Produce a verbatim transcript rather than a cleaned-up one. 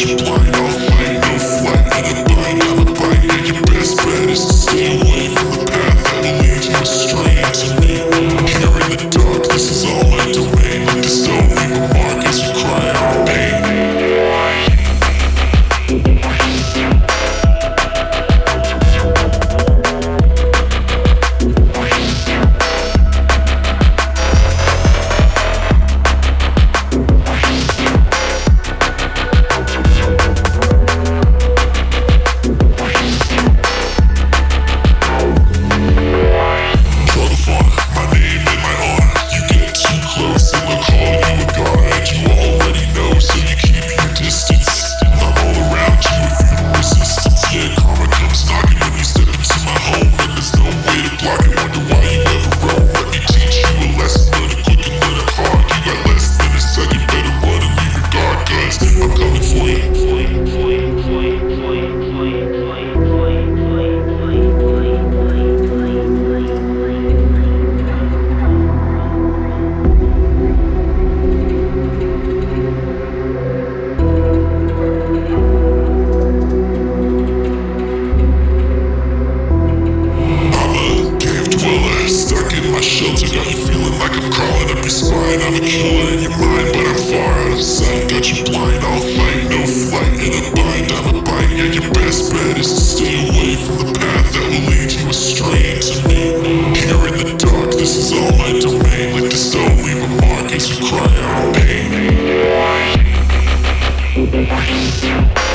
you blind, I'll fight, no flight in a bind, I'm a bite. Yeah, your best bet is to stay away from the path that will lead you astray to me. Here in the dark, this is all my domain. Like the stone, leave a mark as you cry out in pain. Shelter got you feeling like I'm crawling up your spine. I'm a killer in your mind, but I'm far out of sight. Got you blind, I'll fight, no flight in a bind, I'm a bite. Yeah, your best bet is to stay away from the path that will lead you astray to me. Here in the dark, this is all my domain. Like the stone, leave a mark as you cry out in pain.